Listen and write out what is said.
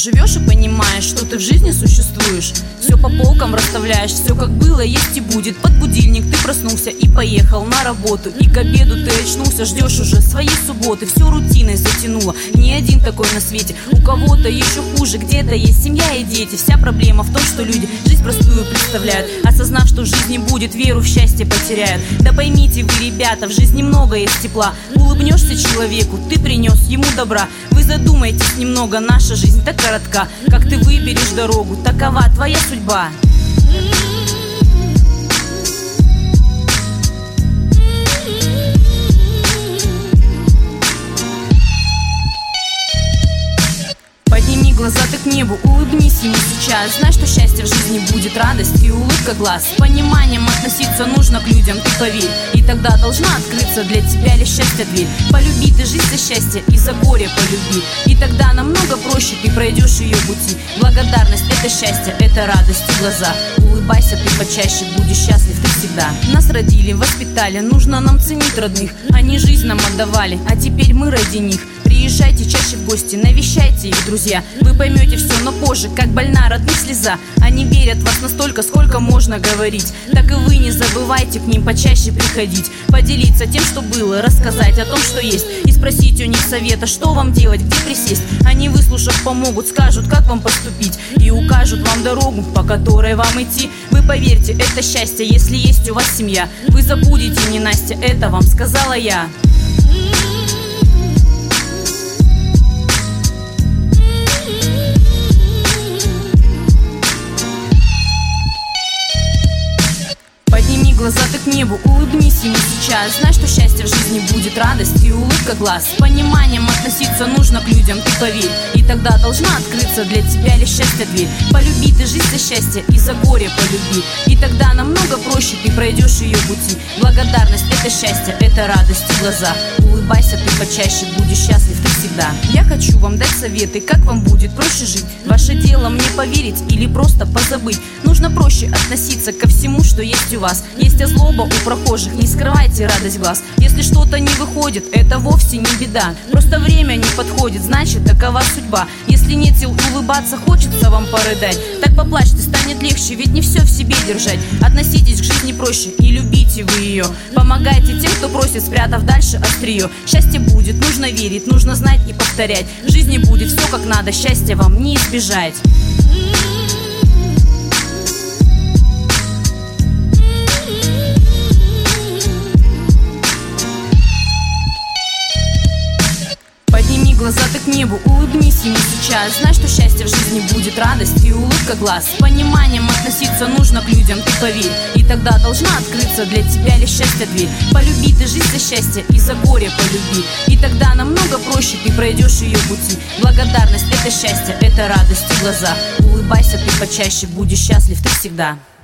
живешь и понимаешь, что ты в жизни существуешь. Все по полкам расставляешь, все как было, есть и будет. Под будильник ты проснулся и поехал на работу. И к обеду ты очнулся, ждешь уже своей субботы. Все рутиной затянуло, не один такой на свете. У кого-то еще хуже, где-то есть семья и дети. Вся проблема в том, что люди жизнь простую представляют, осознав, что в жизни будет, веру в счастье потеряют. Да поймите вы, ребята, в жизни много есть тепла. Улыбнешься человеку, ты принес ему добра. Вы задумайтесь немного, наша жизнь так коротка. Как ты выберешь дорогу, такова твоя судьба. Подними глаза ты к небу, улыбнись ему сейчас. Знай, что счастье в жизни будет, радость и улыбка глаз. С пониманием относиться нужно к людям, ты поверь. И тогда должна открыться для тебя лишь счастье дверь. Полюби ты жизнь за счастье и за горе полюби. И тогда намного проще ты пройдешь ее пути. Благодарность — это счастье, это радость и глаза. Улыбайся ты почаще, будешь счастлив ты всегда. Нас родили, воспитали, нужно нам ценить родных. Они жизнь нам отдавали, а теперь мы ради них. Приезжайте чаще в гости, навещайте их, друзья. Вы поймете все, но позже, как больна родных слеза. Они верят в вас настолько, сколько можно говорить. Так и вы не забывайте к ним почаще приходить. Поделиться тем, что было, рассказать о том, что есть. И спросить у них совета, что вам делать, где присесть. Они, выслушав, помогут, скажут, как вам поступить. И укажут вам дорогу, по которой вам идти. Вы поверьте, это счастье, если есть у вас семья. Вы забудете ненастье, это вам сказала я. Глаза ты к небу, улыбнись ему сейчас. Знай, что счастье в жизни будет, радость и улыбка глаз. С пониманием относиться нужно к людям, ты поверь. И тогда должна открыться для тебя лишь счастье дверь. Полюби ты жизнь за счастье и за горе полюби. И тогда намного проще ты пройдешь ее пути. Благодарность — это счастье, это радость и глаза. Улыбайся ты почаще, будешь счастлив ты всегда. Я хочу вам дать советы, как вам будет проще жить. Ваше дело мне поверить или просто позабыть. Нужно проще относиться ко всему, что есть у вас. Есть озлоба у прохожих, не скрывайте радость глаз. Если что-то не выходит, это вовсе не беда. Просто время не подходит, значит такова судьба. Если нет сил улыбаться, хочется вам порыдать. Так поплачьте, станет легче, ведь не все в себе держать. Относитесь к жизни проще и любите вы ее. Помогайте тем, кто просит, спрятав дальше острие. Счастье будет, нужно верить, нужно знать и повторять. В жизни будет все как надо, счастья вам не избежать. Глаза ты к небу, улыбнись ему сейчас. Знай, что счастье в жизни будет, радость и улыбка глаз. С пониманием относиться нужно к людям, ты поверь. И тогда должна открыться для тебя лишь счастье дверь. Полюби ты жизнь за счастье и за горе полюби. И тогда намного проще ты пройдешь ее пути. Благодарность — это счастье, это радость и глаза. Улыбайся ты почаще, будешь счастлив ты всегда.